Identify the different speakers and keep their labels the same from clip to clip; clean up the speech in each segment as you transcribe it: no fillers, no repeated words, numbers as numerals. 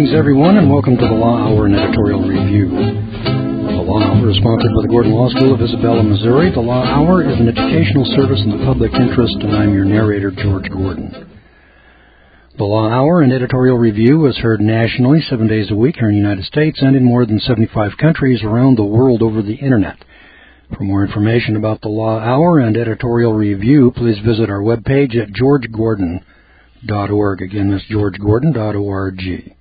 Speaker 1: Greetings, everyone, and welcome to the Law Hour and Editorial Review. The Law Hour is sponsored by the Gordon Law School of Isabella, Missouri. The Law Hour is an educational service in the public interest, and I'm your narrator, George Gordon. The Law Hour and Editorial Review is heard nationally 7 days a week here in the United States and in more than 75 countries around the world over the Internet. For more information about the Law Hour and Editorial Review, please visit our webpage at georgegordon.org. Again, that's georgegordon.org.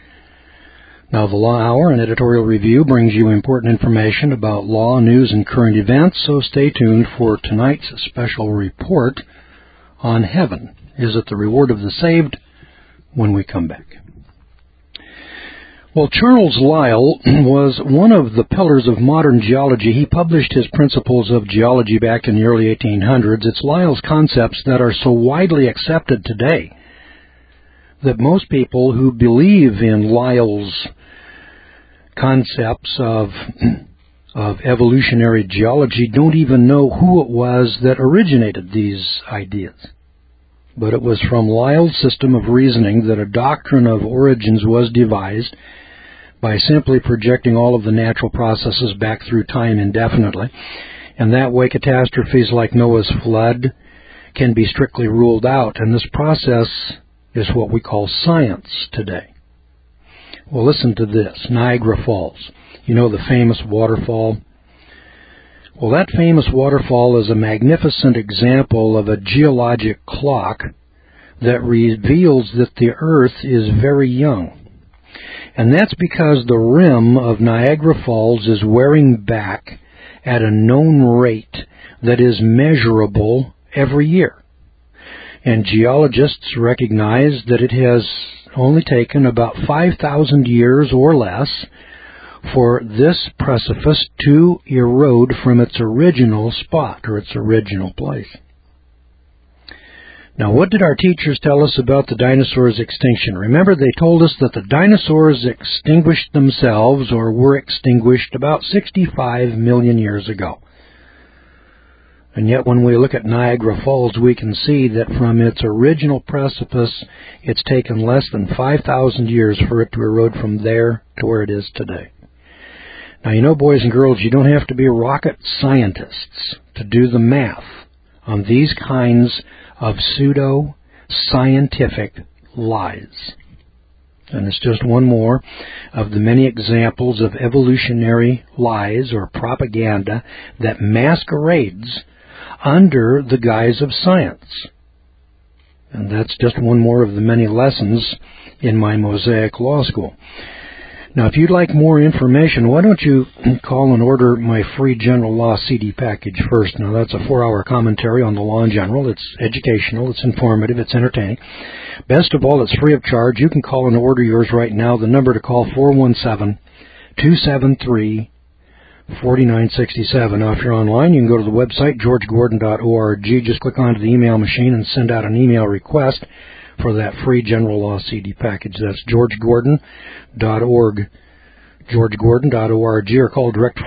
Speaker 1: Now, the Law Hour and Editorial Review brings you important information about law, news, and current events, so stay tuned for tonight's special report on heaven. Is it the reward of the saved? When we come back. Well, Charles Lyell was one of the pillars of modern geology. He published his Principles of Geology back in the early 1800s. It's Lyell's concepts that are so widely accepted today that most people who believe in Lyell's concepts of evolutionary geology don't even know who it was that originated these ideas. But it was from Lyell's system of reasoning that a doctrine of origins was devised by simply projecting all of the natural processes back through time indefinitely. And that way catastrophes like Noah's flood can be strictly ruled out. And this process is what we call science today. Well, listen to this. Niagara Falls. You know the famous waterfall? Well, that famous waterfall is a magnificent example of a geologic clock that reveals that the Earth is very young. And that's because the rim of Niagara Falls is wearing back at a known rate that is measurable every year. And geologists recognize that it has only taken about 5,000 years or less for this precipice to erode from its original spot or its original place. Now, what did our teachers tell us about the dinosaurs' extinction? Remember, they told us that the dinosaurs extinguished themselves or were extinguished about 65 million years ago. And yet, when we look at Niagara Falls, we can see that from its original precipice, it's taken less than 5,000 years for it to erode from there to where it is today. Now, you know, boys and girls, you don't have to be rocket scientists to do the math on these kinds of pseudo-scientific lies. And it's just one more of the many examples of evolutionary lies or propaganda that masquerades under the guise of science. And that's just one more of the many lessons in my Mosaic Law School. Now, if you'd like more information, why don't you call and order my free General Law CD package first. Now, that's a 4-hour commentary on the law in general. It's educational, it's informative, it's entertaining. Best of all, it's free of charge. You can call and order yours right now. The number to call, 417-273-4967. Now, if you're online, you can go to the website, georgegordon.org. Just click onto the email machine and send out an email request for that free General Law CD package. That's georgegordon.org, georgegordon.org, or call direct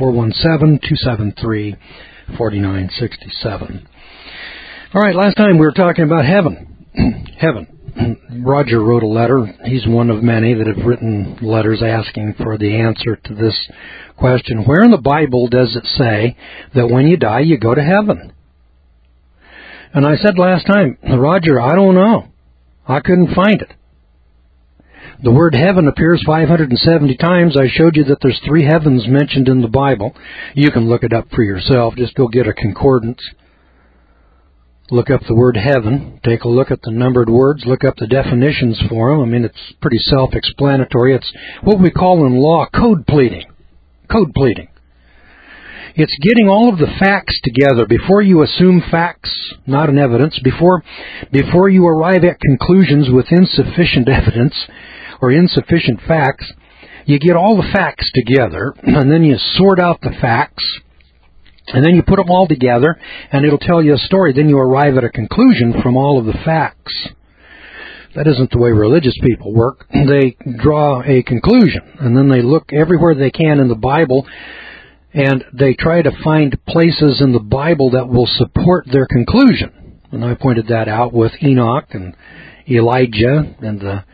Speaker 1: 417-273-4967. All right, last time we were talking about heaven. Heaven. Roger wrote a letter. He's one of many that have written letters asking for the answer to this question. Where in the Bible does it say that when you die, you go to heaven? And I said last time, Roger, I don't know. I couldn't find it. The word heaven appears 570 times. I showed you that there's 3 heavens mentioned in the Bible. You can look it up for yourself. Just go get a concordance. Look up the word heaven. Take a look at the numbered words. Look up the definitions for them. I mean, it's pretty self-explanatory. It's what we call in law code pleading. Code pleading. It's getting all of the facts together before you assume facts, not an evidence, before you arrive at conclusions with insufficient evidence or insufficient facts. You get all the facts together, and then you sort out the facts, and then you put them all together, and it'll tell you a story. Then you arrive at a conclusion from all of the facts. That isn't the way religious people work. They draw a conclusion, and then they look everywhere they can in the Bible, and they try to find places in the Bible that will support their conclusion. And I pointed that out with Enoch and Elijah and the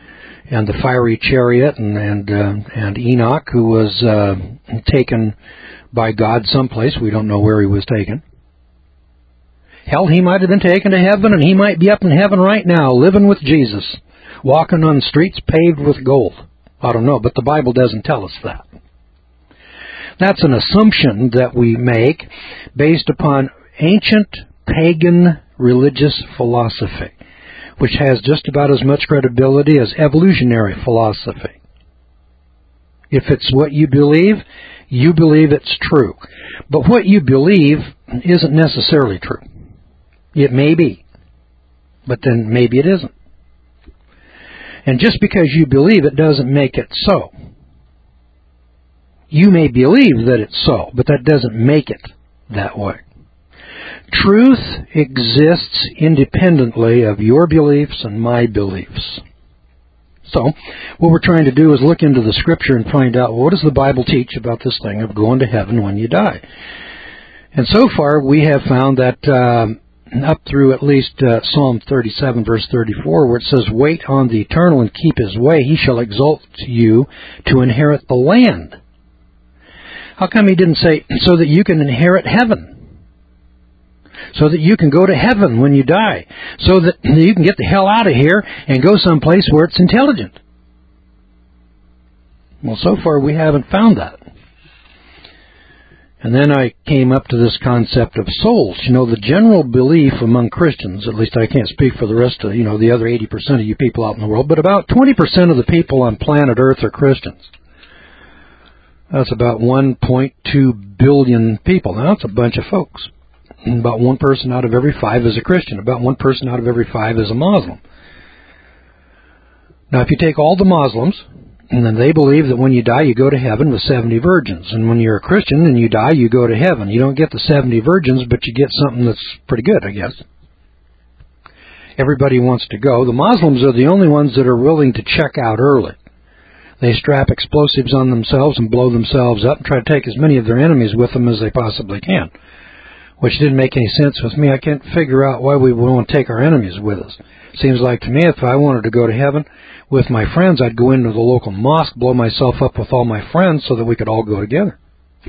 Speaker 1: and the fiery chariot, and Enoch, who was taken by God someplace. We don't know where he was taken. Hell, he might have been taken to heaven, and he might be up in heaven right now, living with Jesus, walking on streets paved with gold. I don't know, but the Bible doesn't tell us that. That's an assumption that we make based upon ancient pagan religious philosophy, which has just about as much credibility as evolutionary philosophy. If it's what you believe it's true. But what you believe isn't necessarily true. It may be, but then maybe it isn't. And just because you believe it doesn't make it so. You may believe that it's so, but that doesn't make it that way. Truth exists independently of your beliefs and my beliefs. So, what we're trying to do is look into the Scripture and find out, what does the Bible teach about this thing of going to heaven when you die? And so far, we have found that up through at least Psalm 37, verse 34, where it says, "Wait on the Eternal and keep His way. He shall exalt you to inherit the land." How come He didn't say, so that you can inherit heaven? So that you can go to heaven when you die. So that you can get the hell out of here and go someplace where it's intelligent. Well, so far we haven't found that. And then I came up to this concept of souls. You know, the general belief among Christians, at least I can't speak for the rest of, the other 80% of you people out in the world, but about 20% of the people on planet Earth are Christians. That's about 1.2 billion people. Now, that's a bunch of folks. About one person out of every 5 is a Christian. About one person out of every 5 is a Muslim. Now, if you take all the Muslims, and then they believe that when you die, you go to heaven with 70 virgins. And when you're a Christian and you die, you go to heaven. You don't get the 70 virgins, but you get something that's pretty good, I guess. Everybody wants to go. The Muslims are the only ones that are willing to check out early. They strap explosives on themselves and blow themselves up and try to take as many of their enemies with them as they possibly can. Which didn't make any sense with me. I can't figure out why we would want to take our enemies with us. Seems like to me if I wanted to go to heaven with my friends, I'd go into the local mosque, blow myself up with all my friends so that we could all go together.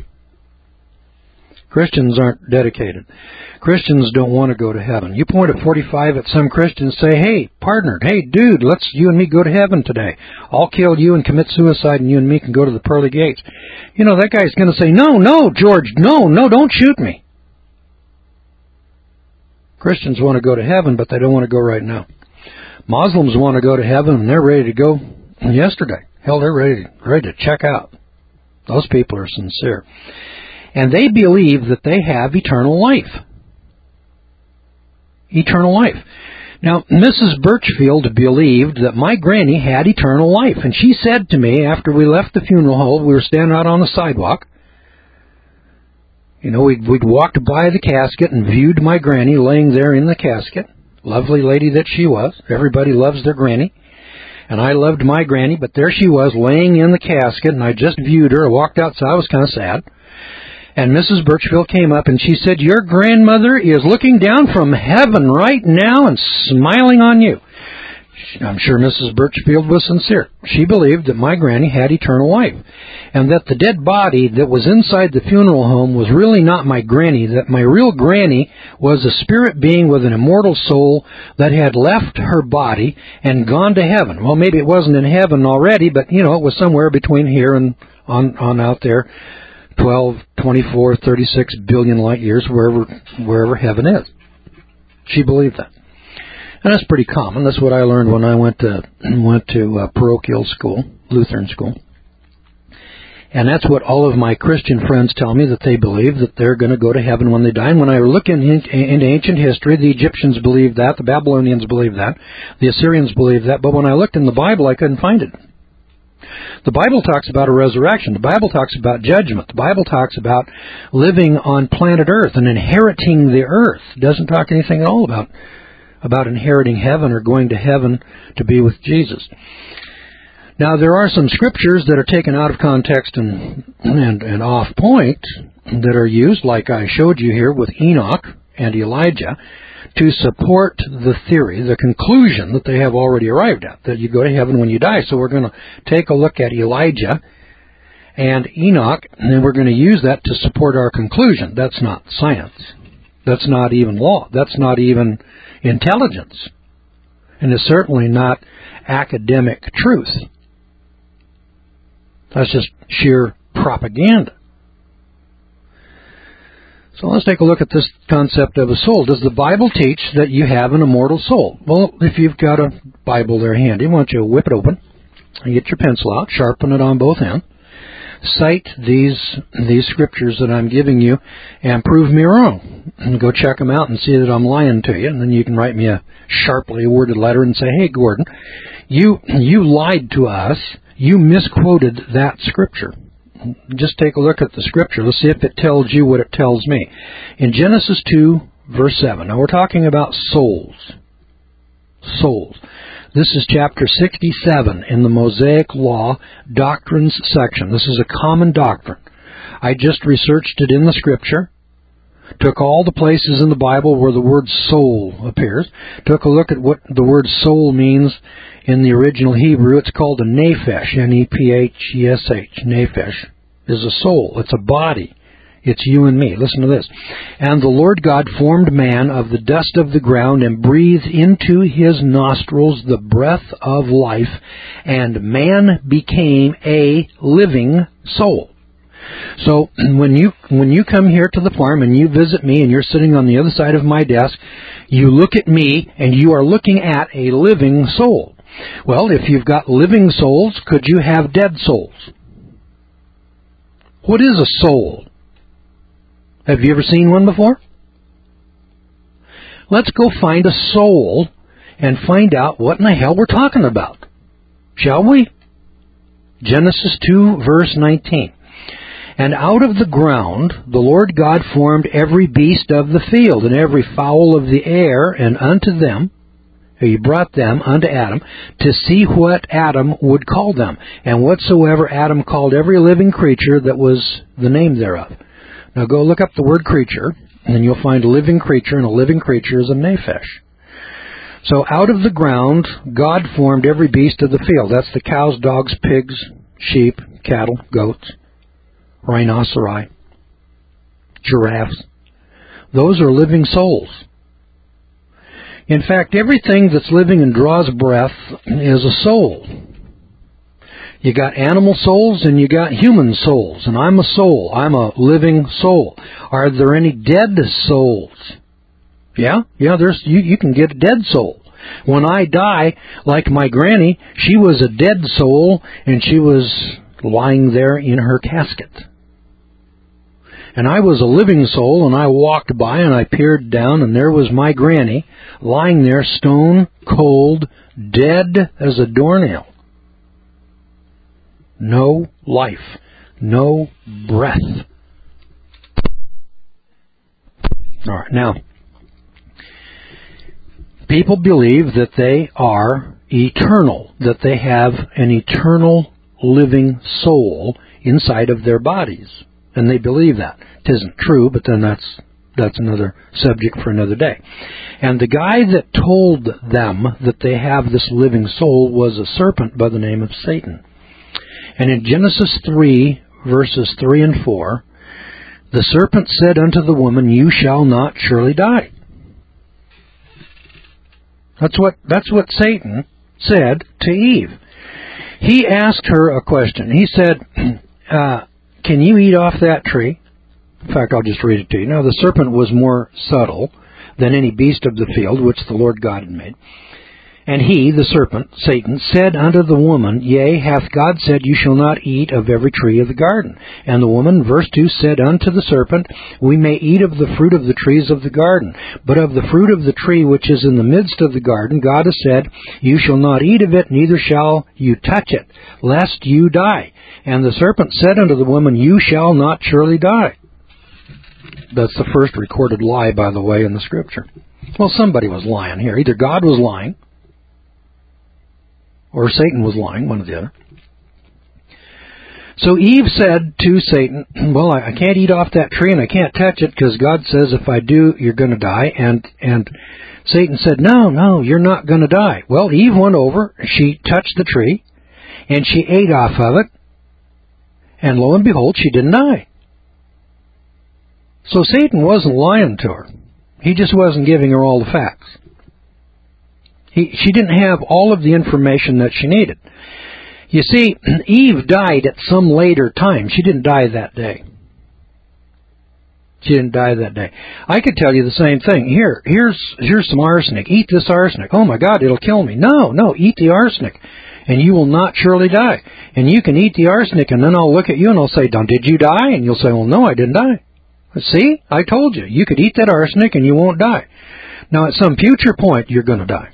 Speaker 1: Christians aren't dedicated. Christians don't want to go to heaven. You point at 45 at some Christians and say, "Hey, partner, hey, dude, let's you and me go to heaven today. I'll kill you and commit suicide and you and me can go to the pearly gates." That guy's going to say, No, George, no, don't shoot me. Christians want to go to heaven, but they don't want to go right now. Muslims want to go to heaven, and they're ready to go yesterday. Hell, they're ready to check out. Those people are sincere. And they believe that they have eternal life. Eternal life. Now, Mrs. Birchfield believed that my granny had eternal life. And she said to me after we left the funeral home, we were standing out on the sidewalk. We'd walked by the casket and viewed my granny laying there in the casket. Lovely lady that she was. Everybody loves their granny. And I loved my granny, but there she was laying in the casket, and I just viewed her. I walked outside. I was kind of sad. And Mrs. Birchfield came up, and she said, "Your grandmother is looking down from heaven right now and smiling on you." I'm sure Mrs. Birchfield was sincere. She believed that my granny had eternal life, and that the dead body that was inside the funeral home was really not my granny, that my real granny was a spirit being with an immortal soul that had left her body and gone to heaven. Well, maybe it wasn't in heaven already, but, it was somewhere between here and on out there, 12, 24, 36 billion light years, wherever heaven is. She believed that. And that's pretty common. That's what I learned when I went to parochial school, Lutheran school. And that's what all of my Christian friends tell me, that they believe that they're going to go to heaven when they die. And when I look into ancient history, the Egyptians believed that, the Babylonians believed that, the Assyrians believed that. But when I looked in the Bible, I couldn't find it. The Bible talks about a resurrection. The Bible talks about judgment. The Bible talks about living on planet Earth and inheriting the earth. It doesn't talk anything at all about inheriting heaven or going to heaven to be with Jesus. Now, there are some scriptures that are taken out of context and off point that are used, like I showed you here with Enoch and Elijah. to support the theory, the conclusion that they have already arrived at, that you go to heaven when you die. So we're going to take a look at Elijah and Enoch, and then we're going to use that to support our conclusion. That's not science. That's not even law. That's not even intelligence. And it's certainly not academic truth. That's just sheer propaganda. So let's take a look at this concept of a soul. Does the Bible teach that you have an immortal soul? Well, if you've got a Bible there handy, why don't you whip it open and get your pencil out, sharpen it on both ends, cite these scriptures that I'm giving you, and prove me wrong. And go check them out and see that I'm lying to you, and then you can write me a sharply worded letter and say, hey, Gordon, you lied to us. You misquoted that scripture. Just take a look at the scripture. Let's see if it tells you what it tells me. In Genesis 2, verse 7. Now we're talking about souls. Souls. This is chapter 67 in the Mosaic Law Doctrines section. This is a common doctrine. I just researched it in the scripture. Took all the places in the Bible where the word soul appears. Took a look at what the word soul means in the original Hebrew. It's called a nephesh, N-E-P-H-E-S-H. Nephesh is a soul. It's a body. It's you and me. Listen to this. And the Lord God formed man of the dust of the ground and breathed into his nostrils the breath of life, and man became a living soul. So when you come here to the farm and you visit me and you're sitting on the other side of my desk, you look at me and you are looking at a living soul. Well, if you've got living souls, could you have dead souls? What is a soul? Have you ever seen one before? Let's go find a soul and find out what in the hell we're talking about. Shall we? Genesis 2, verse 19. And out of the ground the Lord God formed every beast of the field, and every fowl of the air, and unto them, he brought them unto Adam, to see what Adam would call them. And whatsoever Adam called every living creature, that was the name thereof. Now go look up the word creature, and you'll find a living creature, and a living creature is a nephesh. So out of the ground, God formed every beast of the field. That's the cows, dogs, pigs, sheep, cattle, goats, rhinoceri, giraffes. Those are living souls. In fact, everything that's living and draws breath is a soul. You got animal souls and you got human souls, and I'm a soul. I'm a living soul. Are there any dead souls? Yeah, there's you can get a dead soul. When I die, like my granny, she was a dead soul, and she was lying there in her casket. And I was a living soul, and I walked by, and I peered down, and there was my granny, lying there stone cold, dead as a doornail. No life, no breath. All right, now, people believe that they are eternal, that they have an eternal living soul inside of their bodies. And they believe that. It isn't true, but then that's another subject for another day. And the guy that told them that they have this living soul was a serpent by the name of Satan. And in Genesis 3, verses 3 and 4, the serpent said unto the woman, you shall not surely die. That's what Satan said to Eve. He asked her a question. He said, can you eat off that tree? In fact, I'll just read it to you. Now, the serpent was more subtle than any beast of the field which the Lord God had made. And he, the serpent, Satan, said unto the woman, yea, hath God said, you shall not eat of every tree of the garden? And the woman, verse 2, said unto the serpent, we may eat of the fruit of the trees of the garden. But of the fruit of the tree which is in the midst of the garden, God has said, you shall not eat of it, neither shall you touch it, lest you die. And the serpent said unto the woman, you shall not surely die. That's the first recorded lie, by the way, in the Scripture. Well, somebody was lying here. Either God was lying, or Satan was lying, one or the other. So Eve said to Satan, well, I can't eat off that tree and I can't touch it because God says if I do, you're going to die. And Satan said, no, you're not going to die. Well, Eve went over, she touched the tree, and she ate off of it. And lo and behold, she didn't die. So Satan wasn't lying to her. He just wasn't giving her all the facts. She didn't have all of the information that she needed. You see, Eve died at some later time. She didn't die that day. She didn't die that day. I could tell you the same thing. Here's some arsenic. Eat this arsenic. Oh my God, it'll kill me. No, eat the arsenic, and you will not surely die. And you can eat the arsenic, and then I'll look at you and I'll say, did you die? And you'll say, well, no, I didn't die. See, I told you. You could eat that arsenic and you won't die. Now, at some future point, you're going to die.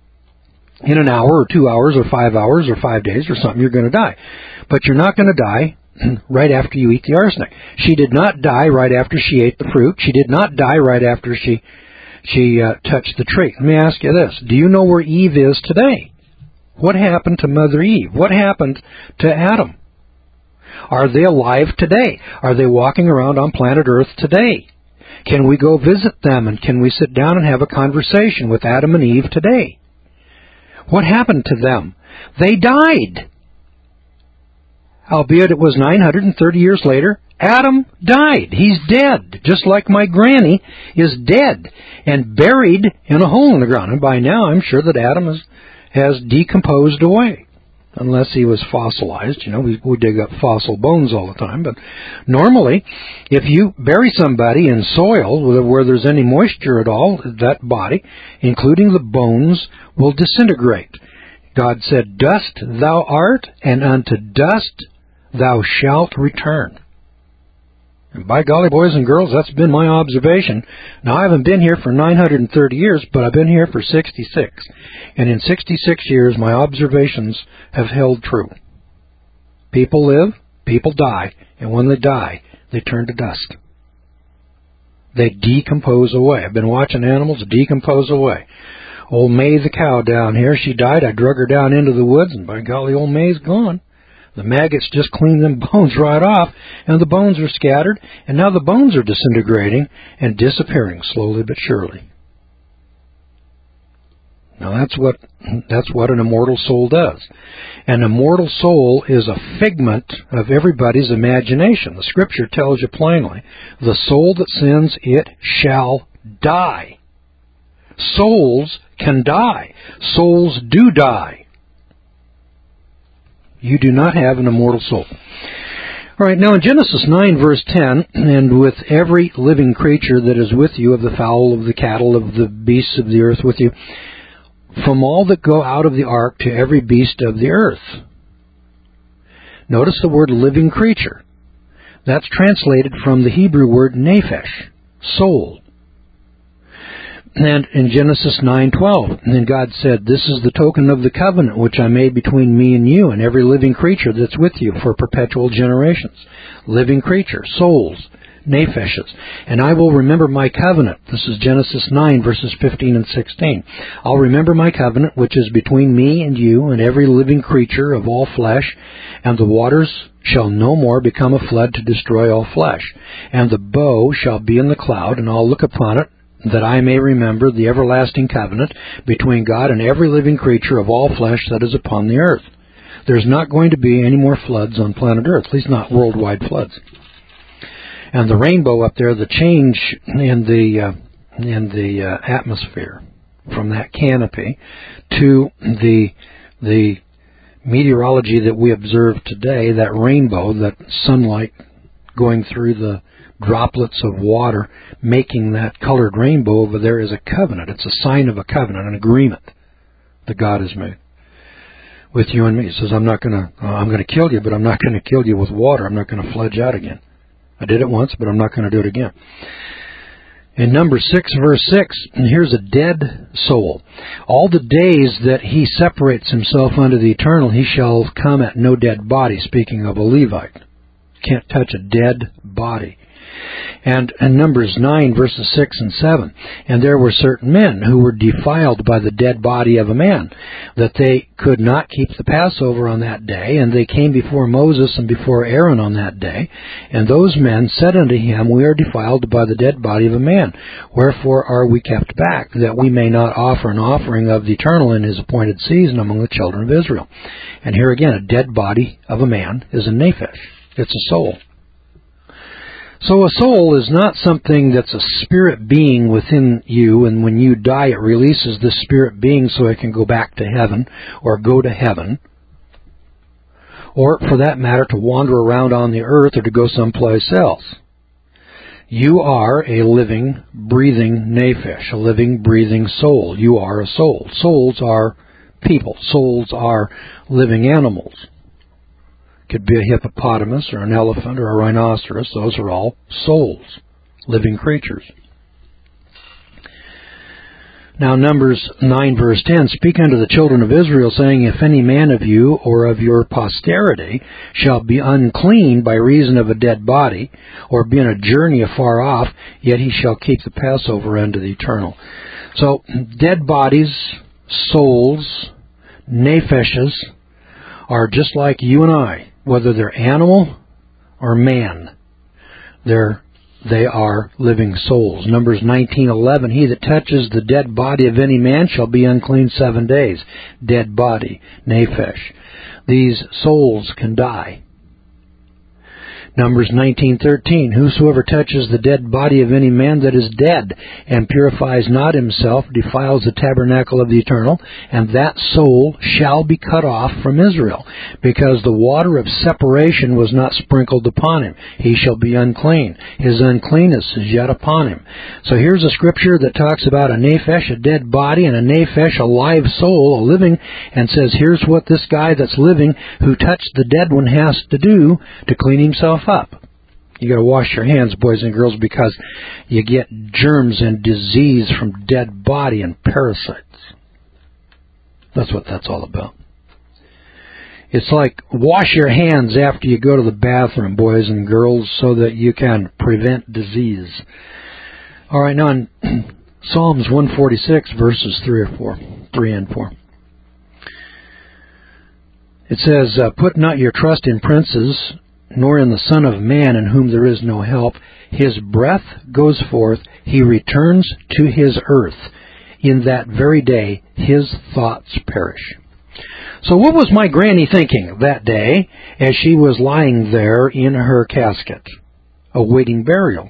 Speaker 1: In an hour or 2 hours or 5 hours or 5 days or something, you're going to die. But you're not going to die right after you eat the arsenic. She did not die right after she ate the fruit. She did not die right after she touched the tree. Let me ask you this. Do you know where Eve is today? What happened to Mother Eve? What happened to Adam? Are they alive today? Are they walking around on planet Earth today? Can we go visit them and can we sit down and have a conversation with Adam and Eve today? What happened to them? They died. Albeit it was 930 years later, Adam died. He's dead, just like my granny is dead and buried in a hole in the ground. And by now I'm sure that Adam has decomposed away. Unless he was fossilized. You know, we dig up fossil bones all the time. But normally, if you bury somebody in soil where there's any moisture at all, that body, including the bones, will disintegrate. God said, dust thou art, and unto dust thou shalt return. And by golly, boys and girls, that's been my observation. Now, I haven't been here for 930 years, but I've been here for 66. And in 66 years, my observations have held true. People live, people die, and when they die, they turn to dust. They decompose away. I've been watching animals decompose away. Old May the cow down here, she died. I drug her down into the woods, and by golly, old May's gone. The maggots just cleaned them bones right off, and the bones are scattered, and now the bones are disintegrating and disappearing slowly but surely. Now that's what an immortal soul does. An immortal soul is a figment of everybody's imagination. The Scripture tells you plainly, the soul that sins, it shall die. Souls can die. Souls do die. You do not have an immortal soul. All right, now in Genesis 9, verse 10, and with every living creature that is with you, of the fowl, of the cattle, of the beasts of the earth with you, from all that go out of the ark to every beast of the earth. Notice the word living creature. That's translated from the Hebrew word nephesh, soul. And in Genesis 9:12, and then God said, this is the token of the covenant which I made between me and you and every living creature that's with you for perpetual generations. Living creature, souls, nepheshes. And I will remember my covenant. This is Genesis 9, verses 15 and 16. I'll remember my covenant which is between me and you and every living creature of all flesh, and the waters shall no more become a flood to destroy all flesh. And the bow shall be in the cloud, and I'll look upon it, that I may remember the everlasting covenant between God and every living creature of all flesh that is upon the earth. There's not going to be any more floods on planet Earth, at least not worldwide floods. And the rainbow up there, the change in the atmosphere from that canopy to the meteorology that we observe today, that rainbow, that sunlight going through the droplets of water, making that colored rainbow over there is a covenant. It's a sign of a covenant, an agreement that God has made with you and me. He says, I'm going to kill you, but I'm not going to kill you with water. I'm not going to flood you out again. I did it once, but I'm not going to do it again. In Numbers 6, verse 6, and here's a dead soul. All the days that he separates himself unto the eternal, he shall come at no dead body, speaking of a Levite. Can't touch a dead body. And Numbers 9, verses 6 and 7. And there were certain men who were defiled by the dead body of a man, that they could not keep the Passover on that day, and they came before Moses and before Aaron on that day. And those men said unto him, We are defiled by the dead body of a man. Wherefore are we kept back, that we may not offer an offering of the eternal in his appointed season among the children of Israel? And here again, a dead body of a man is a nephesh. It's a soul. So a soul is not something that's a spirit being within you, and when you die it releases this spirit being so it can go back to heaven, or go to heaven, or for that matter to wander around on the earth or to go someplace else. You are a living, breathing nephesh, a living, breathing soul. You are a soul. Souls are people. Souls are living animals. Could be a hippopotamus or an elephant or a rhinoceros. Those are all souls, living creatures. Now Numbers 9 verse 10, Speak unto the children of Israel, saying, If any man of you or of your posterity shall be unclean by reason of a dead body, or be in a journey afar off, yet he shall keep the Passover unto the eternal. So dead bodies, souls, nepheshes, are just like you and I. Whether they're animal or man, they are living souls. Numbers 19:11, He that touches the dead body of any man shall be unclean 7 days. Dead body, nephesh. These souls can die. Numbers 19:13, Whosoever touches the dead body of any man that is dead, and purifies not himself, defiles the tabernacle of the eternal, and that soul shall be cut off from Israel, because the water of separation was not sprinkled upon him. He shall be unclean. His uncleanness is yet upon him. So here's a scripture that talks about a nephesh, a dead body, and a nephesh, a live soul, a living, and says here's what this guy that's living, who touched the dead one, has to do to clean himself up. You got to wash your hands, boys and girls, because you get germs and disease from dead body and parasites. That's what that's all about. It's like wash your hands after you go to the bathroom, boys and girls, so that you can prevent disease. All right, now in Psalms 146, verses 3 and 4. It says, Put not your trust in princes, nor in the Son of Man, in whom there is no help. His breath goes forth, he returns to his earth. In that very day his thoughts perish. So what was my granny thinking that day as she was lying there in her casket, awaiting burial?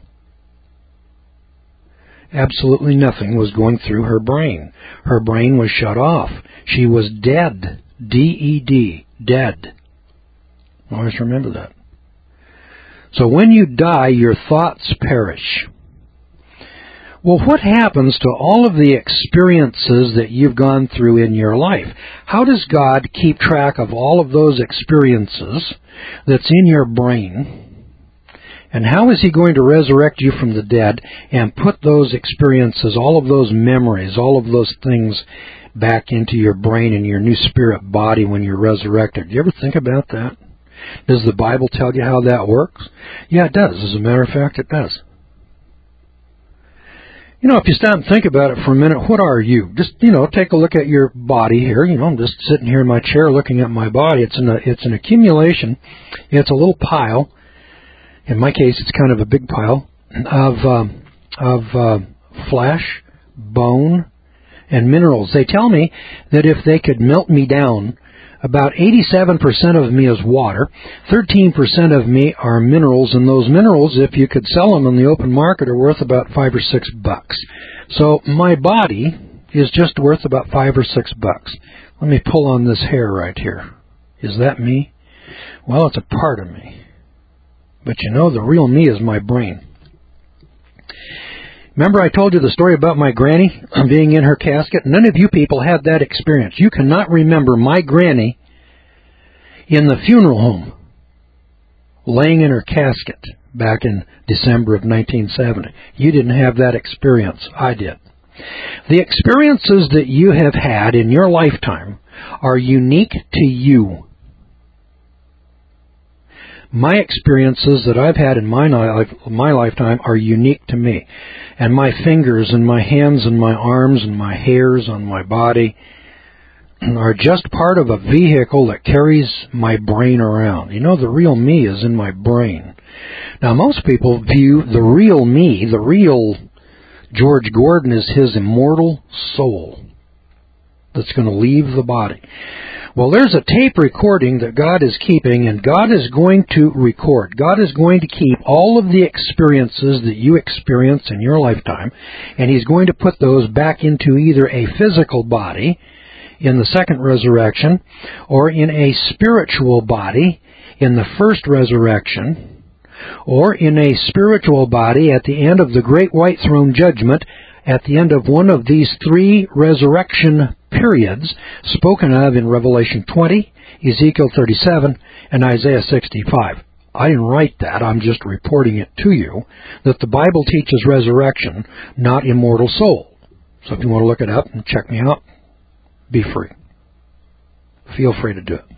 Speaker 1: Absolutely nothing was going through her brain. Her brain was shut off. She was dead. D-E-D, dead. Always remember that. So when you die, your thoughts perish. Well, what happens to all of the experiences that you've gone through in your life? How does God keep track of all of those experiences that's in your brain? And how is He going to resurrect you from the dead and put those experiences, all of those memories, all of those things back into your brain and your new spirit body when you're resurrected? Do you ever think about that? Does the Bible tell you how that works? Yeah, it does. As a matter of fact, it does. You know, if you stop and think about it for a minute, what are you? Just, take a look at your body here. I'm just sitting here in my chair looking at my body. It's an accumulation. It's a little pile. In my case, it's kind of a big pile of flesh, bone, and minerals. They tell me that if they could melt me down, about 87% of me is water, 13% of me are minerals, and those minerals, if you could sell them in the open market, are worth about $5 or $6. So my body is just worth about $5 or $6. Let me pull on this hair right here. Is that me? Well, it's a part of me. But the real me is my brain. Remember I told you the story about my granny being in her casket? None of you people had that experience. You cannot remember my granny in the funeral home laying in her casket back in December of 1970. You didn't have that experience. I did. The experiences that you have had in your lifetime are unique to you. My experiences that I've had in my lifetime are unique to me. And my fingers and my hands and my arms and my hairs on my body are just part of a vehicle that carries my brain around. You know, the real me is in my brain. Now, most people view the real me, the real George Gordon, as his immortal soul that's going to leave the body. Well, there's a tape recording that God is keeping, and God is going to record. God is going to keep all of the experiences that you experience in your lifetime, and He's going to put those back into either a physical body in the second resurrection, or in a spiritual body in the first resurrection, or in a spiritual body at the end of the great white throne judgment, at the end of one of these three resurrection periods spoken of in Revelation 20, Ezekiel 37, and Isaiah 65. I didn't write that, I'm just reporting it to you, that the Bible teaches resurrection, not immortal soul. So if you want to look it up and check me out, be free. Feel free to do it.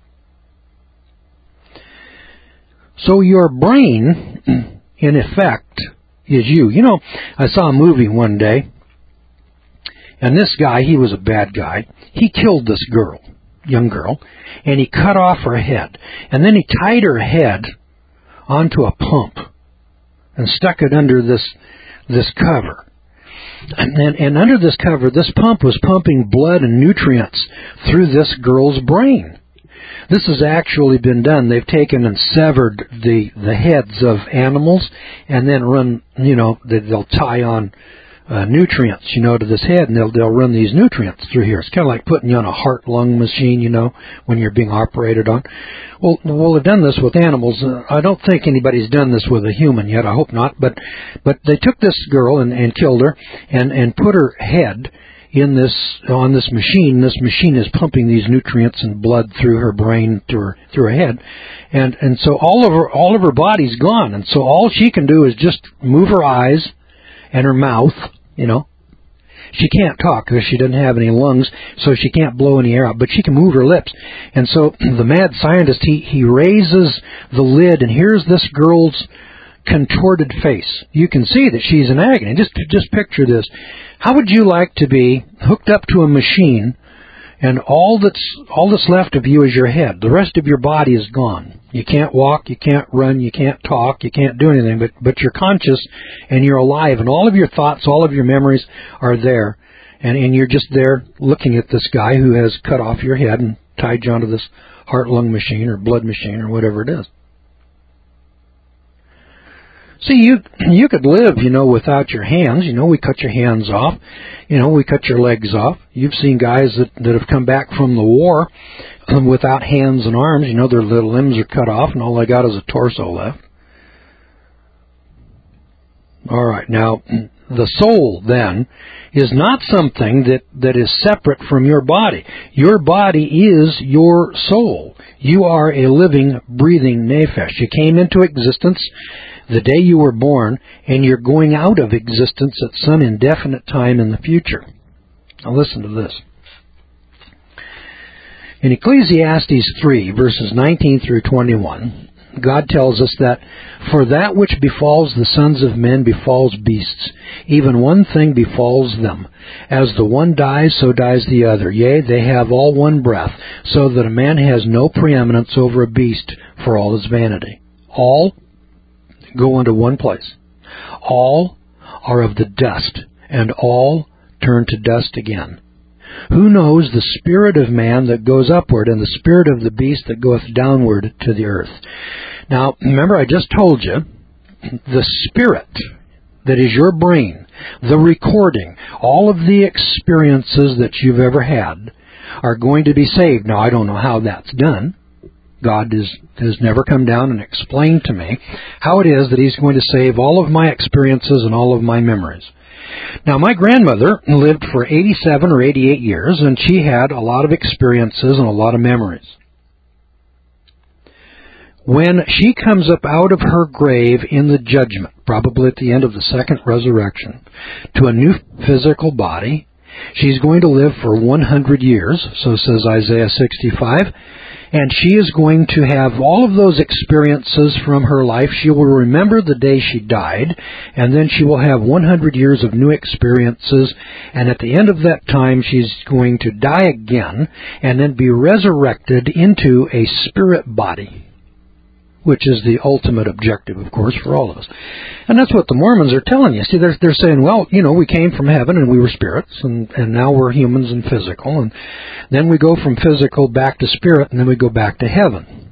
Speaker 1: So your brain, in effect, is you. You know, I saw a movie one day, and this guy, he was a bad guy. He killed this girl, young girl, and he cut off her head. And then he tied her head onto a pump and stuck it under this cover. And under this cover, this pump was pumping blood and nutrients through this girl's brain. This has actually been done. They've taken and severed the heads of animals and then run, they'll tie on nutrients, to this head, and they'll run these nutrients through here. It's kind of like putting you on a heart-lung machine, when you're being operated on. Well, they've done this with animals. I don't think anybody's done this with a human yet. I hope not. But they took this girl and killed her and put her head on this machine. This machine is pumping these nutrients and blood through her brain, through her head, and so all of her body's gone, and so all she can do is just move her eyes and her mouth. She can't talk because she doesn't have any lungs, so she can't blow any air out, but she can move her lips. And so the mad scientist, he raises the lid, and here's this girl's contorted face. You can see that she's in agony. Just picture this. How would you like to be hooked up to a machine, and all that's left of you is your head? The rest of your body is gone. You can't walk, you can't run, you can't talk, you can't do anything, but you're conscious and you're alive, and all of your thoughts, all of your memories are there, and you're just there looking at this guy who has cut off your head and tied you onto this heart-lung machine or blood machine or whatever it is. See, you could live, without your hands. We cut your hands off. We cut your legs off. You've seen guys that have come back from the war without hands and arms. Their little limbs are cut off, and all they got is a torso left. All right, now, the soul, then, is not something that is separate from your body. Your body is your soul. You are a living, breathing nephesh. You came into existence the day you were born, and you're going out of existence at some indefinite time in the future. Now listen to this. In Ecclesiastes 3, verses 19 through 21, God tells us that, "For that which befalls the sons of men befalls beasts. Even one thing befalls them. As the one dies, so dies the other. Yea, they have all one breath, so that a man has no preeminence over a beast for all his vanity. All go into one place. All are of the dust, and all turn to dust again. Who knows the spirit of man that goes upward, and the spirit of the beast that goeth downward to the earth?" Now, remember, I just told you, the spirit that is your brain, the recording, all of the experiences that you've ever had are going to be saved. Now, I don't know how that's done. God has never come down and explained to me how it is that He's going to save all of my experiences and all of my memories. Now, my grandmother lived for 87 or 88 years, and she had a lot of experiences and a lot of memories. When she comes up out of her grave in the judgment, probably at the end of the second resurrection, to a new physical body, She's going to live for 100 years, so says Isaiah 65. And she is going to have all of those experiences from her life. She will remember the day she died, and then she will have 100 years of new experiences. And at the end of that time, she's going to die again, and then be resurrected into a spirit body, which is the ultimate objective, of course, for all of us. And that's what the Mormons are telling you. See, they're saying, well, we came from heaven and we were spirits, and now we're humans and physical, and then we go from physical back to spirit, and then we go back to heaven.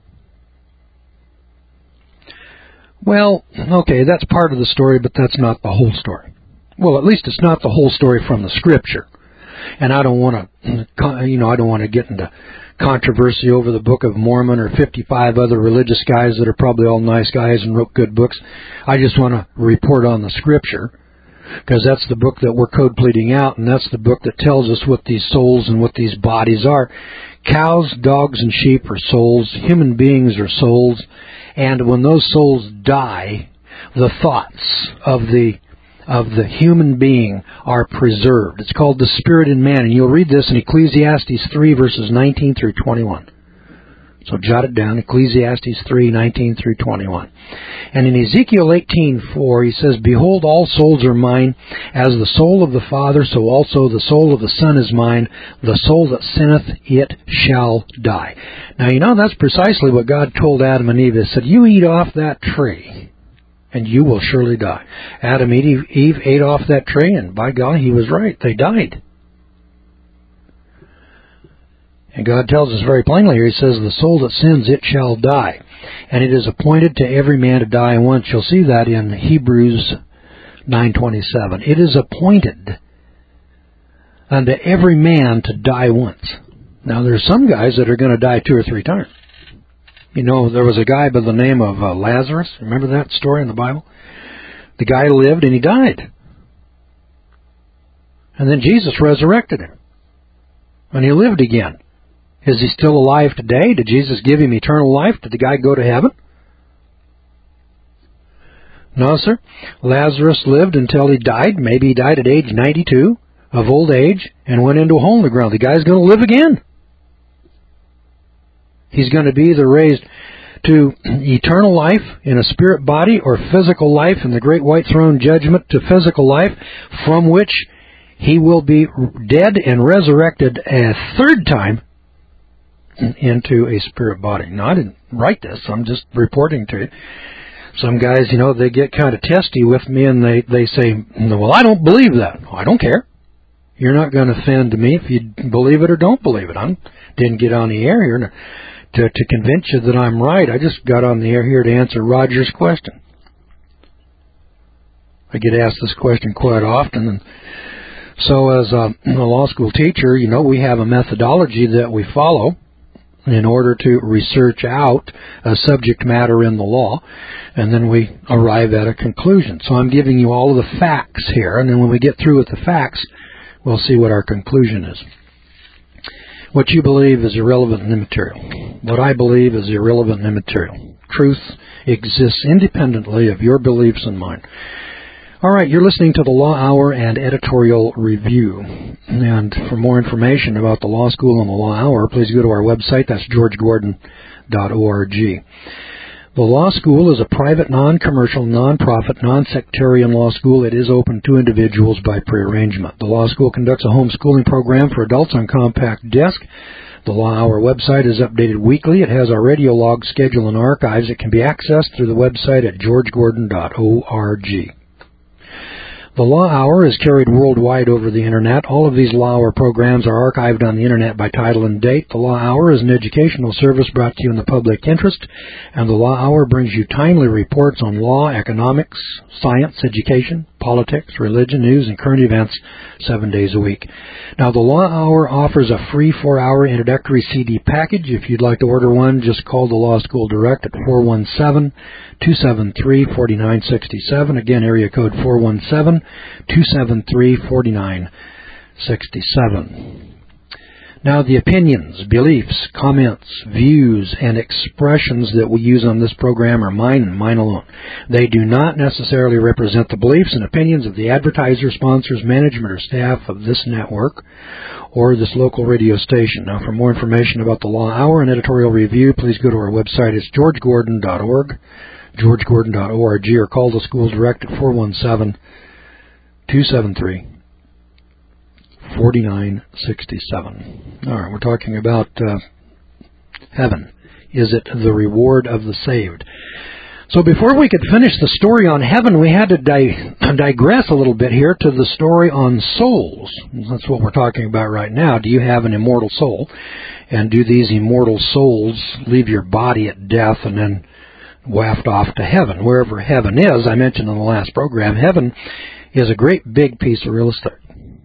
Speaker 1: Well, okay, that's part of the story, but that's not the whole story. Well, at least it's not the whole story from the Scripture. And I don't want to get into controversy over the Book of Mormon or 55 other religious guys that are probably all nice guys and wrote good books. I just want to report on the Scripture, because that's the book that we're code pleading out, and that's the book that tells us what these souls and what these bodies are. Cows, dogs, and sheep are souls. Human beings are souls. And when those souls die, the thoughts of the human being are preserved. It's called the spirit in man, and you'll read this in Ecclesiastes 3, verses 19 through 21. So jot it down, Ecclesiastes 3, 19 through 21. And in Ezekiel 18:4, he says, "Behold, all souls are mine. As the soul of the Father, so also the soul of the Son is mine. The soul that sinneth, it shall die." Now, that's precisely what God told Adam and Eve. He said, you eat off that tree, and you will surely die. Adam and Eve ate off that tree, and by God, he was right. They died. And God tells us very plainly here, he says, the soul that sins, it shall die. And it is appointed to every man to die once. You'll see that in Hebrews 9:27. It is appointed unto every man to die once. Now, there's some guys that are going to die 2 or 3 times. There was a guy by the name of Lazarus. Remember that story in the Bible? The guy lived and he died. And then Jesus resurrected him. And he lived again. Is he still alive today? Did Jesus give him eternal life? Did the guy go to heaven? No, sir. Lazarus lived until he died. Maybe he died at age 92 of old age and went into a hole in the ground. The guy's going to live again. He's going to be either raised to eternal life in a spirit body or physical life in the great white throne judgment to physical life, from which he will be dead and resurrected a 3rd time into a spirit body. Now, I didn't write this. I'm just reporting to you. Some guys, they get kind of testy with me, and they say, well, I don't believe that. Well, I don't care. You're not going to offend me if you believe it or don't believe it. I didn't get on the air here to convince you that I'm right. I just got on the air here to answer Roger's question. I get asked this question quite often, and so as a law school teacher, we have a methodology that we follow in order to research out a subject matter in the law, and then we arrive at a conclusion. So I'm giving you all of the facts here, and then when we get through with the facts, we'll see what our conclusion is. What you believe is irrelevant and immaterial. What I believe is irrelevant and immaterial. Truth exists independently of your beliefs and mine. All right, you're listening to the Law Hour and Editorial Review. And for more information about the Law School and the Law Hour, please go to our website. That's georgegordon.org. The Law School is a private, non-commercial, non-profit, non-sectarian law school. It is open to individuals by prearrangement. The Law School conducts a homeschooling program for adults on compact disc. The Law Hour website is updated weekly. It has our radio log schedule and archives. It can be accessed through the website at georgegordon.org. The Law Hour is carried worldwide over the Internet. All of these Law Hour programs are archived on the Internet by title and date. The Law Hour is an educational service brought to you in the public interest, and the Law Hour brings you timely reports on law, economics, science, education, politics, religion, news, and current events 7 days a week. Now, the Law Hour offers a free 4-hour introductory CD package. If you'd like to order one, just call the Law School Direct at 417-273-4967. Again, area code 417-273-4967. Now, the opinions, beliefs, comments, views, and expressions that we use on this program are mine and mine alone. They do not necessarily represent the beliefs and opinions of the advertisers, sponsors, management, or staff of this network or this local radio station. Now, for more information about the Law Hour and editorial review, please go to our website. It's georgegordon.org, georgegordon.org, or call the school direct at 417-273-4967. All right, we're talking about heaven. Is it the reward of the saved? So before we could finish the story on heaven, we had to digress a little bit here to the story on souls. That's what we're talking about right now. Do you have an immortal soul? And do these immortal souls leave your body at death and then waft off to heaven? Wherever heaven is, I mentioned in the last program, heaven is a great big piece of real estate.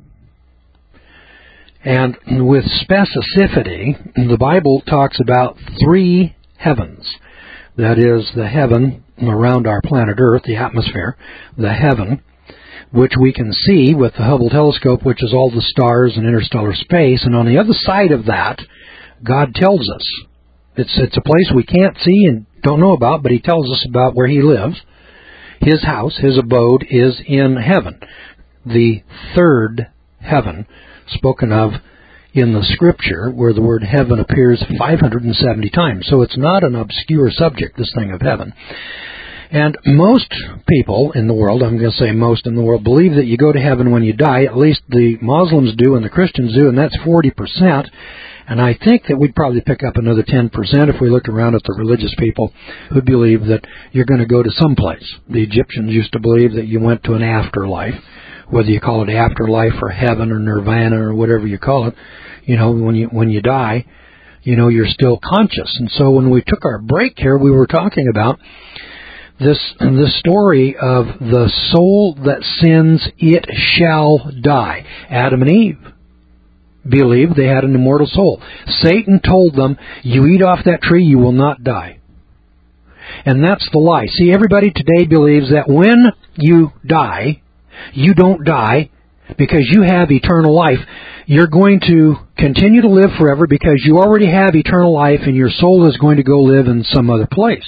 Speaker 1: And with specificity, the Bible talks about 3 heavens. That is, the heaven around our planet Earth, the atmosphere, the heaven, which we can see with the Hubble telescope, which is all the stars and interstellar space. And on the other side of that, God tells us. It's a place we can't see and don't know about, but He tells us about where He lives. His house, His abode, is in heaven. The 3rd heaven, spoken of in the Scripture, where the word heaven appears 570 times. So it's not an obscure subject, this thing of heaven. And most people in the world, I'm going to say most in the world, believe that you go to heaven when you die. At least the Muslims do and the Christians do, and that's 40%. And I think that we'd probably pick up another 10% if we looked around at the religious people who believe that you're going to go to some place. The Egyptians used to believe that you went to an afterlife. Whether you call it afterlife or heaven or nirvana or whatever you call it, when you die, you're still conscious. And so when we took our break here, we were talking about this story of the soul that sins, it shall die. Adam and Eve believed they had an immortal soul. Satan told them, you eat off that tree, you will not die. And that's the lie. See, everybody today believes that when you die, you don't die because you have eternal life. You're going to continue to live forever because you already have eternal life and your soul is going to go live in some other place.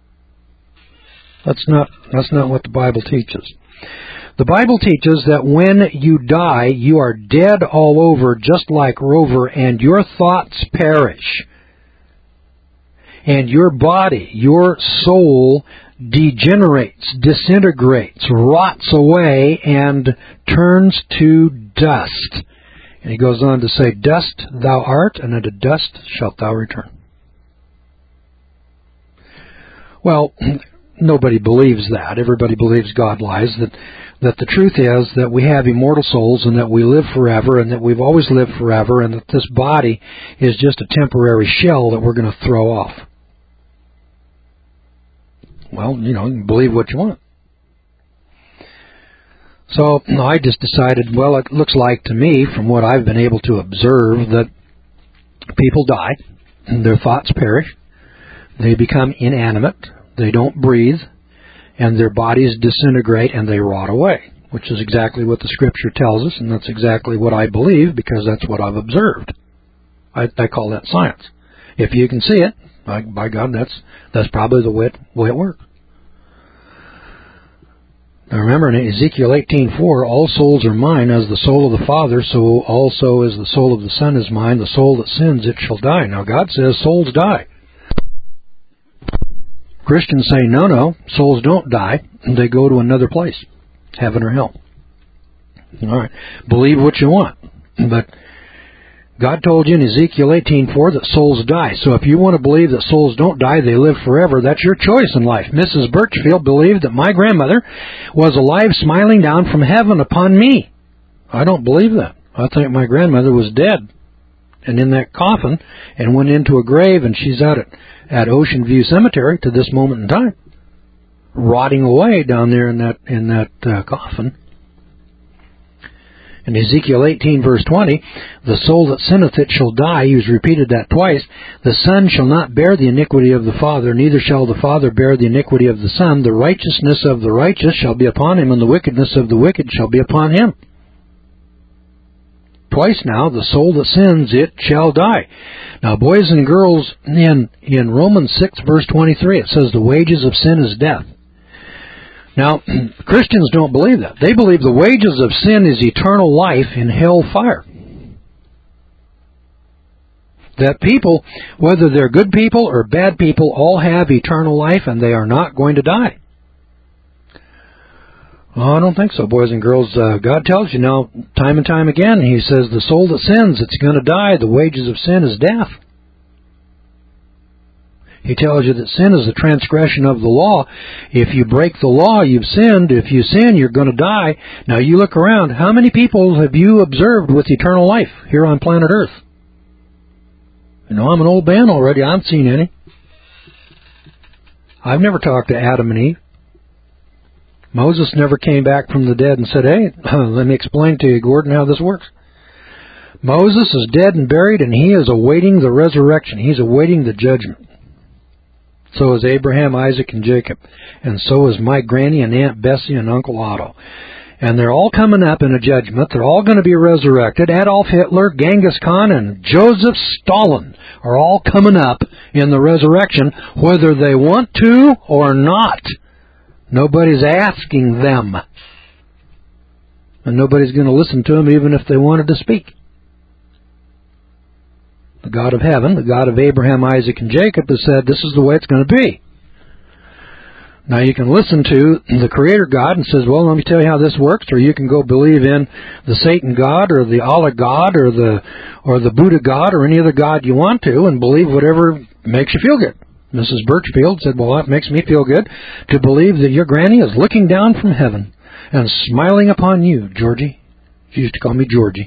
Speaker 1: That's not what the Bible teaches. The Bible teaches that when you die, you are dead all over, just like Rover, and your thoughts perish. And your body, your soul, degenerates, disintegrates, rots away, and turns to dust. And he goes on to say, dust thou art, and unto dust shalt thou return. Well, nobody believes that. Everybody believes God lies, that the truth is that we have immortal souls and that we live forever and that we've always lived forever and that this body is just a temporary shell that we're going to throw off. Well, you can believe what you want. So I just decided, well, it looks like to me, from what I've been able to observe, that people die, and their thoughts perish, they become inanimate, they don't breathe, and their bodies disintegrate and they rot away, which is exactly what the Scripture tells us, and that's exactly what I believe because that's what I've observed. I call that science. If you can see it, by God, that's probably the way it works. Now remember, in Ezekiel 18:4, all souls are mine, as the soul of the Father, so also as the soul of the Son is mine. The soul that sins, it shall die. Now God says souls die. Christians say, no, souls don't die. They go to another place, heaven or hell. All right, believe what you want, but God told you in Ezekiel 18:4 that souls die. So if you want to believe that souls don't die, they live forever, that's your choice in life. Mrs. Birchfield believed that my grandmother was alive, smiling down from heaven upon me. I don't believe that. I think my grandmother was dead and in that coffin and went into a grave, and she's out at Ocean View Cemetery to this moment in time, rotting away down there in that coffin. In Ezekiel 18, verse 20, the soul that sinneth, it shall die. He's repeated that twice. The Son shall not bear the iniquity of the Father, neither shall the Father bear the iniquity of the Son. The righteousness of the righteous shall be upon him, and the wickedness of the wicked shall be upon him. twice now, the soul that sins, it shall die. Now, boys and girls, in Romans 6, verse 23, it says the wages of sin is death. Now, Christians don't believe that. They believe the wages of sin is eternal life in hell fire. That people, whether they're good people or bad people, all have eternal life and they are not going to die. Oh, I don't think so, boys and girls. God tells you now, time and time again, He says the soul that sins, it's going to die. The wages of sin is death. He tells you that sin is a transgression of the law. If you break the law, you've sinned. If you sin, you're going to die. Now you look around. How many people have you observed with eternal life here on planet Earth? You know, I'm an old man already. I haven't seen any. I've never talked to Adam and Eve. Moses never came back from the dead and said, hey, let me explain to you, Gordon, how this works. Moses is dead and buried, and he is awaiting the resurrection. He's awaiting the judgment. So is Abraham, Isaac, and Jacob. And so is my granny and Aunt Bessie and Uncle Otto. And they're all coming up in a judgment. They're all going to be resurrected. Adolf Hitler, Genghis Khan, and Joseph Stalin are all coming up in the resurrection, whether they want to or not. Nobody's asking them. And nobody's going to listen to them even if they wanted to speak. The God of heaven, the God of Abraham, Isaac, and Jacob has said this is the way it's going to be. Now you can listen to the Creator God and says, well, let me tell you how this works, or you can go believe in the Satan God or the Allah God or the Buddha God or any other God you want to and believe whatever makes you feel good. Mrs. Birchfield said, well, that makes me feel good to believe that your granny is looking down from heaven and smiling upon you, Georgie. She used to call me Georgie.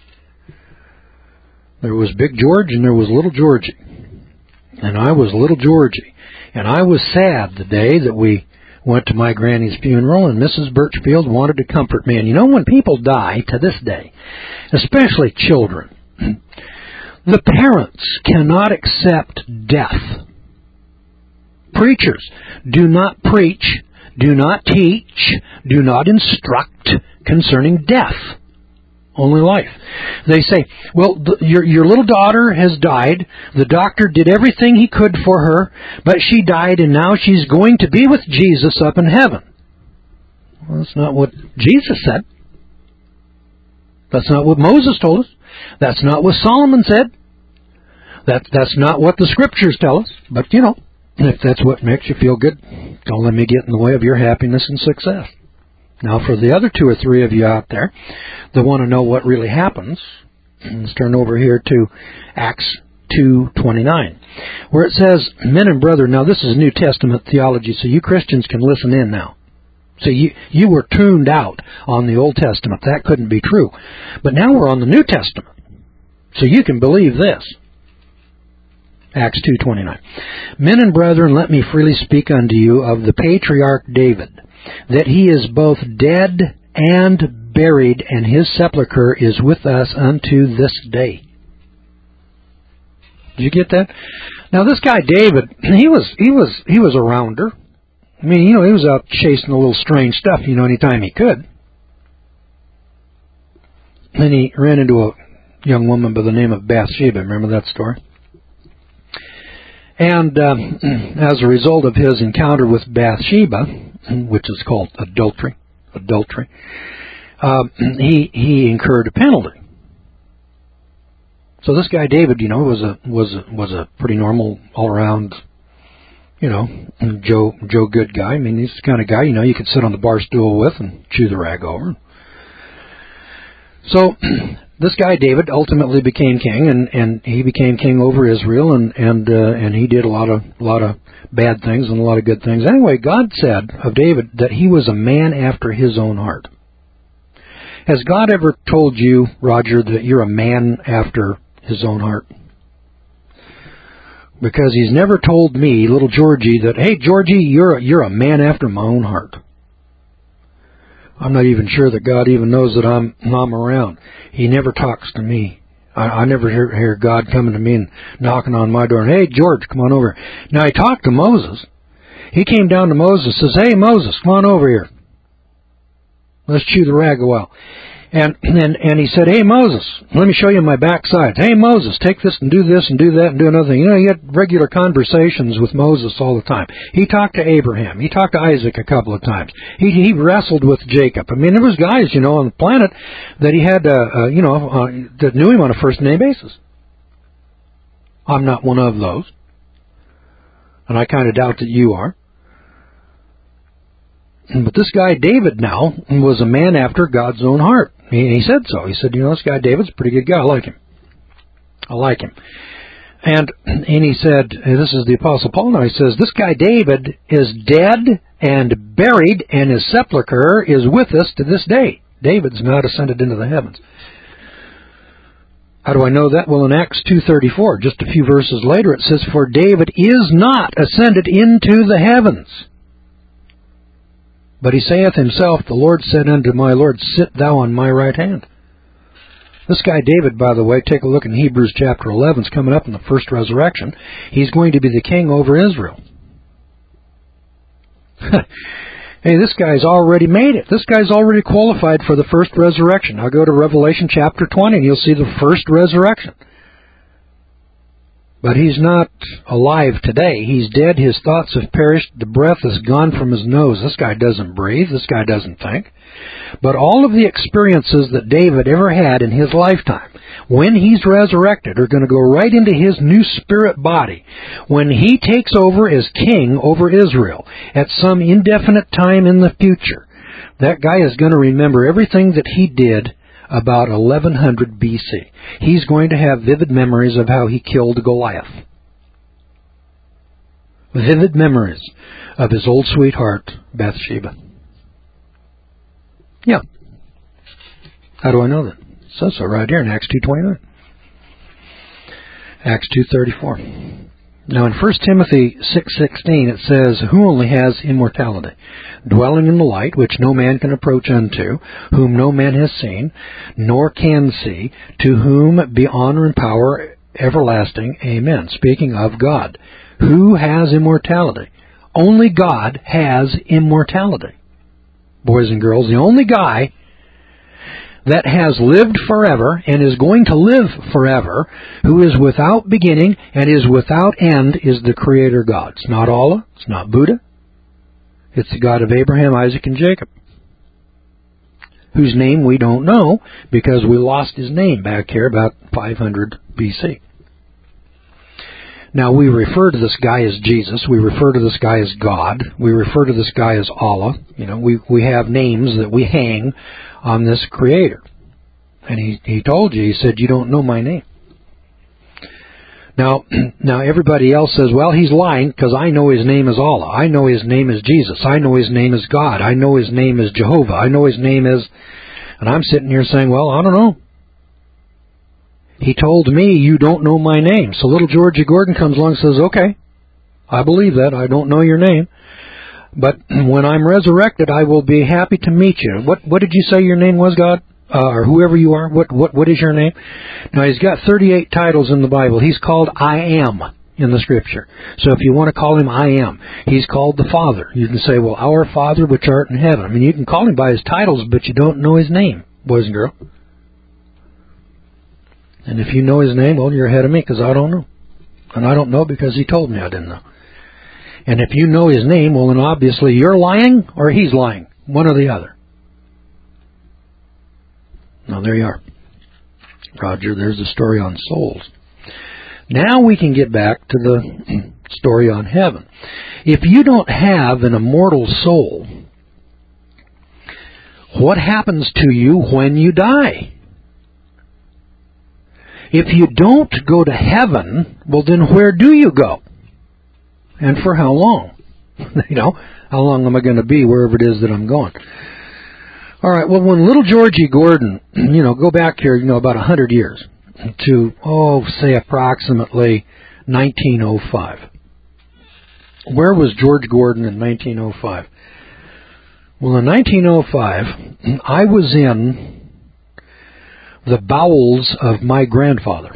Speaker 1: There was Big George and there was Little Georgie. And I was Little Georgie. And I was sad the day that we went to my granny's funeral and Mrs. Birchfield wanted to comfort me. And you know, when people die to this day, especially children, the parents cannot accept death. Preachers do not preach, do not teach, do not instruct concerning death. Only life. They say, well, your little daughter has died. The doctor did everything he could for her, but she died and now she's going to be with Jesus up in heaven. Well, that's not what Jesus said. That's not what Moses told us. That's not what Solomon said. That's not what the Scriptures tell us. But, you know, if that's what makes you feel good, don't let me get in the way of your happiness and success. Now, for the other 2 or 3 of you out there that want to know what really happens, let's turn over here to Acts 2:29, where it says, men and brethren, now this is New Testament theology, so you Christians can listen in now. So you were tuned out on the Old Testament. That couldn't be true. But now we're on the New Testament, so you can believe this. Acts 2:29. Men and brethren, let me freely speak unto you of the patriarch David, that he is both dead and buried, and his sepulchre is with us unto this day. Did you get that? Now this guy David, he was a rounder. I mean, you know, he was out chasing a little strange stuff, you know, anytime he could. Then he ran into a young woman by the name of Bathsheba. Remember that story? And as a result of his encounter with Bathsheba, which is called adultery, he incurred a penalty. So this guy David, you know, was a pretty normal, all around, you know, Joe good guy. I mean, he's the kind of guy, you know, you could sit on the bar stool with and chew the rag over. So this guy David ultimately became king, and he became king over Israel, and he did a lot of bad things and a lot of good things. Anyway, God said of David that he was a man after his own heart. Has God ever told you, Roger, that you're a man after his own heart? Because he's never told me, little Georgie, that, hey, Georgie, you're a man after my own heart. I'm not even sure that God even knows that I'm around. He never talks to me. I never hear God coming to me and knocking on my door. And, hey, George, come on over. Now, he talked to Moses. He came down to Moses and says, hey, Moses, come on over here. Let's chew the rag a while. And he said, hey, Moses, let me show you my backside. Hey, Moses, take this and do that and do another thing. You had regular conversations with Moses all the time. He talked to Abraham. He talked to Isaac a couple of times. He wrestled with Jacob. I mean, there was guys, on the planet that he had, that knew him on a first-name basis. I'm not one of those. And I kind of doubt that you are. But this guy David now was a man after God's own heart. He said so. He said, this guy David's a pretty good guy. I like him. And he said, this is the Apostle Paul now, he says, this guy David is dead and buried, and his sepulcher is with us to this day. David's not ascended into the heavens. How do I know that? Well, in Acts 2:34, just a few verses later, it says, for David is not ascended into the heavens. But he saith himself, the Lord said unto my Lord, sit thou on my right hand. This guy David, by the way, take a look in Hebrews chapter 11. It's coming up in the first resurrection. He's going to be the king over Israel. Hey, this guy's already made it. This guy's already qualified for the first resurrection. Now go to Revelation chapter 20 and you'll see the first resurrection. But he's not alive today. He's dead. His thoughts have perished. The breath is gone from his nose. This guy doesn't breathe. This guy doesn't think. But all of the experiences that David ever had in his lifetime, when he's resurrected, are going to go right into his new spirit body. When he takes over as king over Israel at some indefinite time in the future, that guy is going to remember everything that he did about 1100 BC. He's going to have vivid memories of how he killed Goliath. Vivid memories of his old sweetheart, Bathsheba. Yeah. How do I know that? It says so right here in Acts 2:29. Acts 2:34. Now in 1 Timothy 6:16 it says, who only has immortality, dwelling in the light, which no man can approach unto, whom no man has seen, nor can see, to whom be honor and power everlasting. Amen. Speaking of God. Who has immortality? Only God has immortality. Boys and girls, the only guy that has lived forever and is going to live forever, who is without beginning and is without end, is the Creator God. It's not Allah. It's not Buddha. It's the God of Abraham, Isaac, and Jacob, whose name we don't know because we lost his name back here about 500 BC. Now, we refer to this guy as Jesus. We refer to this guy as God. We refer to this guy as Allah. We have names that we hang on this Creator. And he told you, he said, you don't know my name. Now everybody else says, well, he's lying because I know his name is Allah. I know his name is Jesus. I know his name is God. I know his name is Jehovah. I know his name is... And I'm sitting here saying, well, I don't know. He told me you don't know my name. So little Georgie Gordon comes along and says, okay, I believe that. I don't know your name. But when I'm resurrected, I will be happy to meet you. What did you say your name was, God? Or whoever you are? What is your name? Now, he's got 38 titles in the Bible. He's called I Am in the Scripture. So if you want to call him I Am, he's called the Father. You can say, well, our Father which art in heaven. I mean, you can call him by his titles, but you don't know his name, boys and girls. And if you know his name, well, you're ahead of me because I don't know. And I don't know because he told me I didn't know. And if you know his name, well, then obviously you're lying or he's lying. One or the other. Now, there you are. Roger, there's a story on souls. Now we can get back to the story on heaven. If you don't have an immortal soul, what happens to you when you die? If you don't go to heaven, well, then where do you go? And for how long? How long am I going to be wherever it is that I'm going? All right, well, when little Georgie Gordon, go back here, about 100 years to, say approximately 1905. Where was George Gordon in 1905? Well, in 1905, I was in the bowels of my grandfather.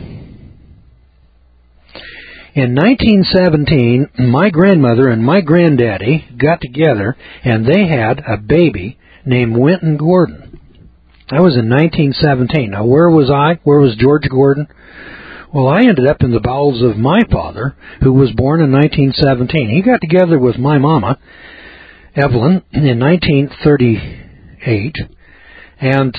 Speaker 1: In 1917, my grandmother and my granddaddy got together and they had a baby named Winton Gordon. That was in 1917. Now, where was I? Where was George Gordon? Well, I ended up in the bowels of my father, who was born in 1917. He got together with my mama, Evelyn, in 1938, and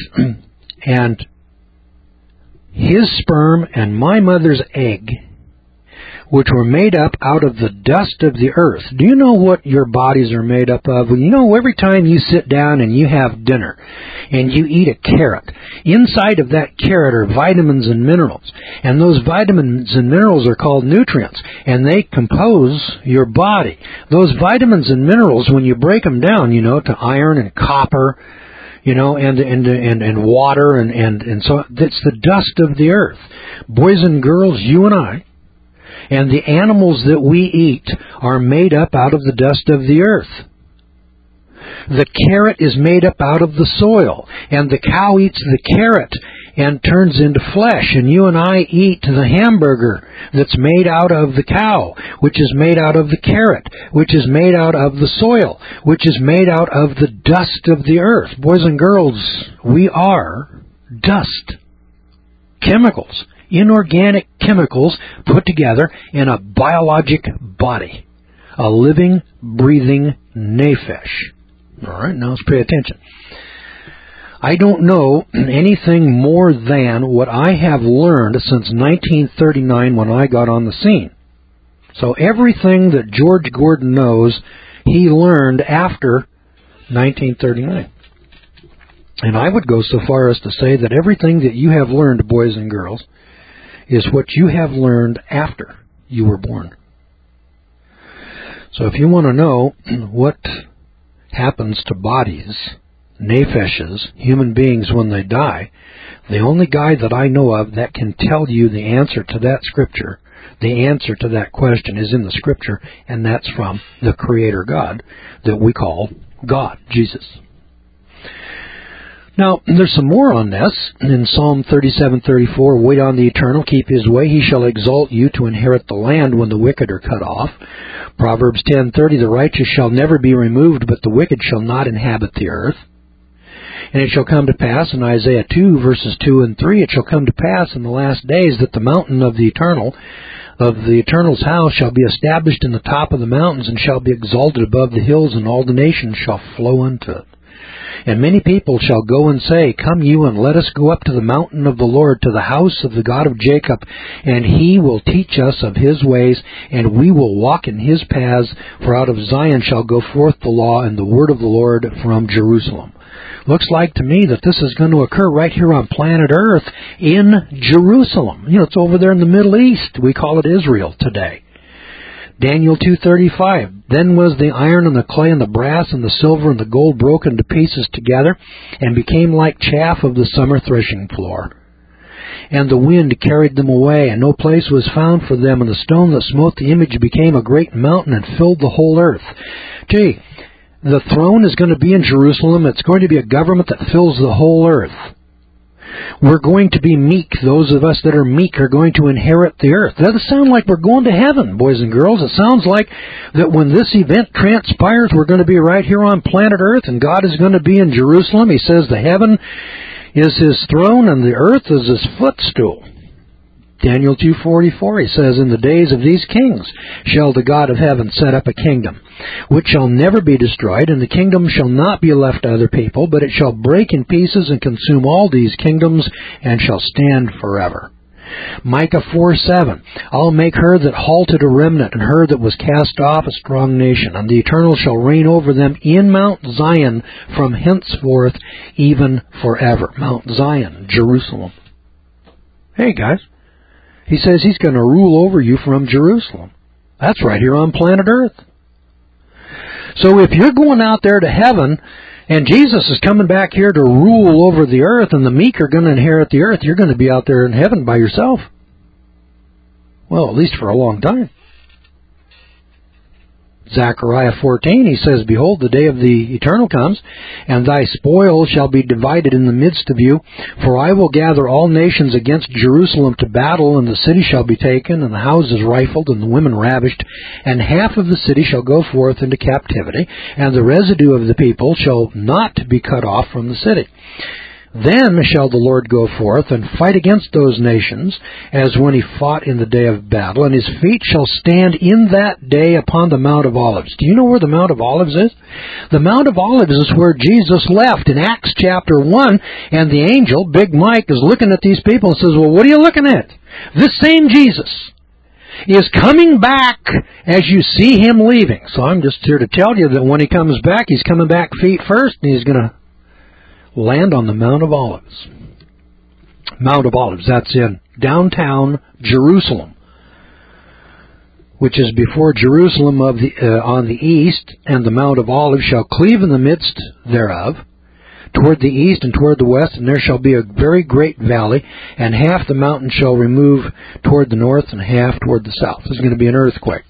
Speaker 1: his sperm and my mother's egg, which were made up out of the dust of the earth. Do you know what your bodies are made up of? Well, you know, every time you sit down and you have dinner and you eat a carrot, inside of that carrot are vitamins and minerals. And those vitamins and minerals are called nutrients, and they compose your body. Those vitamins and minerals, when you break them down, you know, to iron and copper, you know, and water, and so it's the dust of the earth. Boys and girls, you and I, and the animals that we eat are made up out of the dust of the earth. The carrot is made up out of the soil, and the cow eats the carrot and turns into flesh, and you and I eat the hamburger that's made out of the cow, which is made out of the carrot, which is made out of the soil, which is made out of the dust of the earth. Boys and girls, we are dust. Chemicals. Inorganic chemicals put together in a biologic body. A living, breathing nephesh. All right, now let's pay attention. I don't know anything more than what I have learned since 1939 when I got on the scene. So everything that George Gordon knows, he learned after 1939. And I would go so far as to say that everything that you have learned, boys and girls, is what you have learned after you were born. So if you want to know what happens to bodies, nepheshes, human beings when they die, the only guy that I know of that can tell you the answer to that scripture, the answer to that question is in the scripture, and that's from the Creator God that we call God, Jesus. Now, there's some more on this. In Psalm 37:34, wait on the Eternal, keep His way. He shall exalt you to inherit the land when the wicked are cut off. Proverbs 10:30, the righteous shall never be removed, but the wicked shall not inhabit the earth. And it shall come to pass, in Isaiah 2, verses 2 and 3, it shall come to pass in the last days that the mountain of the Eternal's house shall be established in the top of the mountains, and shall be exalted above the hills, and all the nations shall flow unto it. And many people shall go and say, come you, and let us go up to the mountain of the Lord, to the house of the God of Jacob, and He will teach us of His ways, and we will walk in His paths, for out of Zion shall go forth the law and the word of the Lord from Jerusalem. Looks like to me that this is going to occur right here on planet Earth in Jerusalem. You know, it's over there in the Middle East. We call it Israel today. Daniel 2:35, then was the iron and the clay and the brass and the silver and the gold broken to pieces together, and became like chaff of the summer threshing floor. And the wind carried them away, and no place was found for them, and the stone that smote the image became a great mountain and filled the whole earth. Gee, the throne is going to be in Jerusalem. It's going to be a government that fills the whole earth. We're going to be meek. Those of us that are meek are going to inherit the earth. That doesn't sound like we're going to heaven, boys and girls. It sounds like that when this event transpires, we're going to be right here on planet Earth, and God is going to be in Jerusalem. He says the heaven is His throne, and the earth is His footstool. Daniel 2:44, he says, in the days of these kings shall the God of heaven set up a kingdom, which shall never be destroyed, and the kingdom shall not be left to other people, but it shall break in pieces and consume all these kingdoms, and shall stand forever. Micah 4:7, I'll make her that halted a remnant, and her that was cast off a strong nation, and the Eternal shall reign over them in Mount Zion from henceforth even forever. Mount Zion, Jerusalem. Hey guys. He says He's going to rule over you from Jerusalem. That's right here on planet Earth. So if you're going out there to heaven, and Jesus is coming back here to rule over the earth, and the meek are going to inherit the earth, you're going to be out there in heaven by yourself. Well, at least for a long time. Zechariah 14, he says, behold, the day of the Eternal comes, and thy spoil shall be divided in the midst of you. For I will gather all nations against Jerusalem to battle, and the city shall be taken, and the houses rifled, and the women ravished. And half of the city shall go forth into captivity, and the residue of the people shall not be cut off from the city. Then shall the Lord go forth and fight against those nations, as when he fought in the day of battle, and his feet shall stand in that day upon the Mount of Olives. Do you know where the Mount of Olives is? The Mount of Olives is where Jesus left in Acts chapter 1, and the angel, Big Mike, is looking at these people and says, well, what are you looking at? This same Jesus is coming back as you see him leaving. So I'm just here to tell you that when he comes back, he's coming back feet first, and he's going to land on the Mount of Olives. Mount of Olives, that's in downtown Jerusalem, which is before Jerusalem on the east, and the Mount of Olives shall cleave in the midst thereof, toward the east and toward the west, and there shall be a very great valley, and half the mountain shall remove toward the north, and half toward the south. There's going to be an earthquake.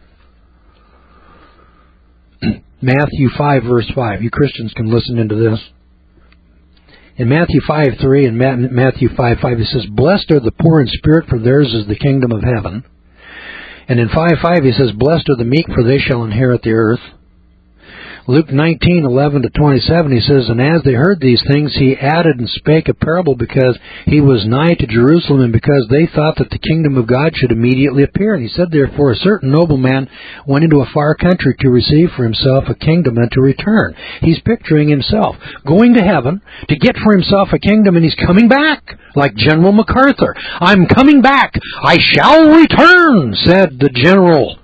Speaker 1: Matthew 5, verse 5. You Christians can listen into this. In Matthew 5:3 and Matthew 5:5, he says, blessed are the poor in spirit, for theirs is the kingdom of heaven. And in 5:5, he says, blessed are the meek, for they shall inherit the earth. Luke 19:11-27, he says, and as they heard these things, he added and spake a parable, because he was nigh to Jerusalem, and because they thought that the kingdom of God should immediately appear. And he said, therefore, a certain nobleman went into a far country to receive for himself a kingdom and to return. He's picturing himself going to heaven to get for himself a kingdom, and he's coming back, like General MacArthur. I'm coming back. I shall return, said the general.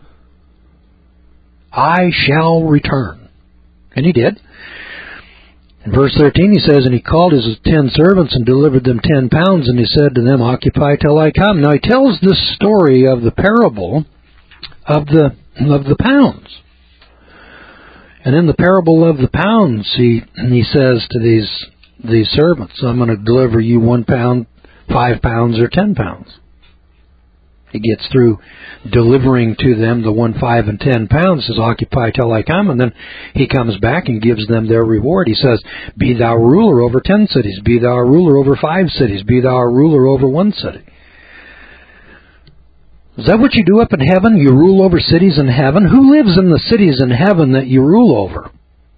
Speaker 1: I shall return. And he did. In verse 13 he says, and he called his 10 servants and delivered them 10 pounds, and he said to them, occupy till I come. Now he tells this story of the parable of the pounds. And in the parable of the pounds, he says to these servants, I'm going to deliver you 1 pound, 5 pounds, or 10 pounds. He gets through delivering to them the 1, 5, and 10 pounds, says, occupy till I come, and then he comes back and gives them their reward. He says, be thou a ruler over 10 cities, be thou a ruler over 5 cities, be thou a ruler over 1 city. Is that what you do up in heaven? You rule over cities in heaven? Who lives in the cities in heaven that you rule over?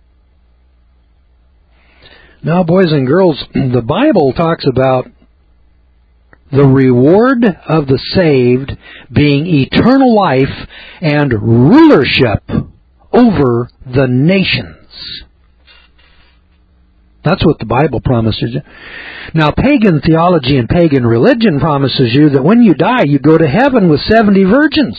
Speaker 1: Now, boys and girls, the Bible talks about the reward of the saved being eternal life and rulership over the nations. That's what the Bible promises you. Now, pagan theology and pagan religion promises you that when you die, you go to heaven with 70 virgins.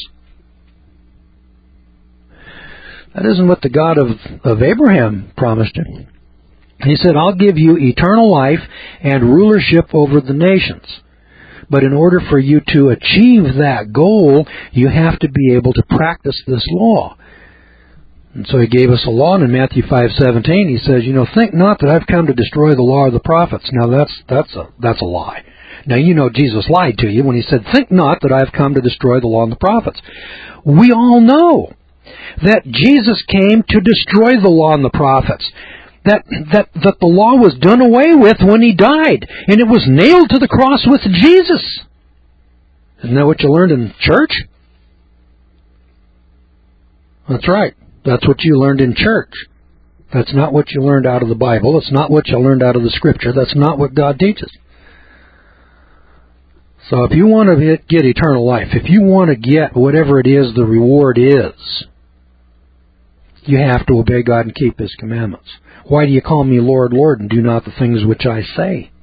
Speaker 1: That isn't what the God of Abraham promised you. He said, I'll give you eternal life and rulership over the nations. But in order for you to achieve that goal, you have to be able to practice this law. And so he gave us a law, and in Matthew 5:17 he says, think not that I've come to destroy the law or the prophets. Now that's a lie. Now Jesus lied to you when he said, think not that I've come to destroy the law and the prophets. We all know that Jesus came to destroy the law and the prophets. That the law was done away with when he died, and it was nailed to the cross with Jesus. Isn't that what you learned in church? That's right. That's what you learned in church. That's not what you learned out of the Bible. It's not what you learned out of the Scripture. That's not what God teaches. So if you want to get eternal life, if you want to get whatever it is the reward is, you have to obey God and keep His commandments. Why do you call me Lord, Lord, and do not the things which I say?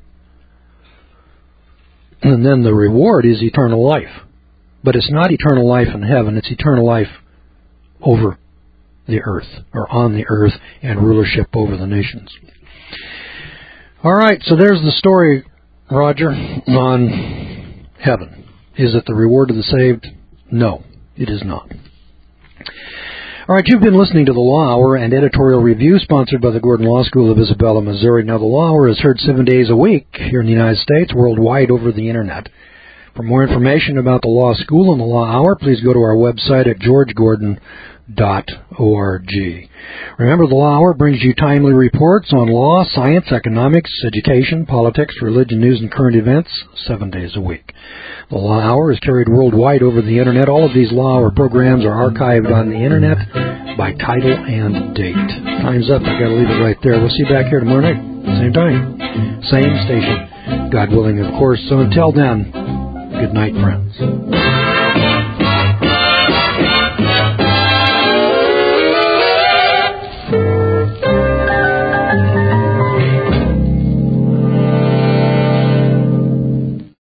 Speaker 1: And then the reward is eternal life. But it's not eternal life in heaven. It's eternal life over the earth, or on the earth, and rulership over the nations. All right, so there's the story, Roger, on heaven. Is it the reward of the saved? No, it is not. All right, you've been listening to the Law Hour and editorial review sponsored by the Gordon Law School of Isabella, Missouri. Now, the Law Hour is heard 7 days a week here in the United States, worldwide over the Internet. For more information about the Law School and the Law Hour, please go to our website at georgegordon.org. Remember, the Law Hour brings you timely reports on law, science, economics, education, politics, religion, news, and current events 7 days a week. The Law Hour is carried worldwide over the Internet. All of these Law Hour programs are archived on the Internet by title and date. Time's up. I've got to leave it right there. We'll see you back here tomorrow night, same time. Same station, God willing, of course. So until then, good night, friends.